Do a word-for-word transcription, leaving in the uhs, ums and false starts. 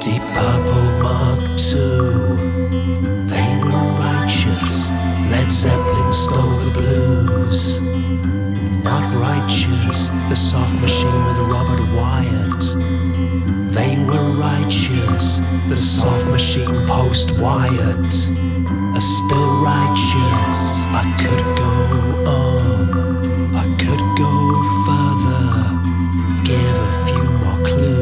Deep Purple Mark two. They were righteous. Led Zeppelin stole the blues. Not righteous. The Soft Machine with Robert Wyatt. They were righteous. The Soft Machine post Wyatt are still righteous.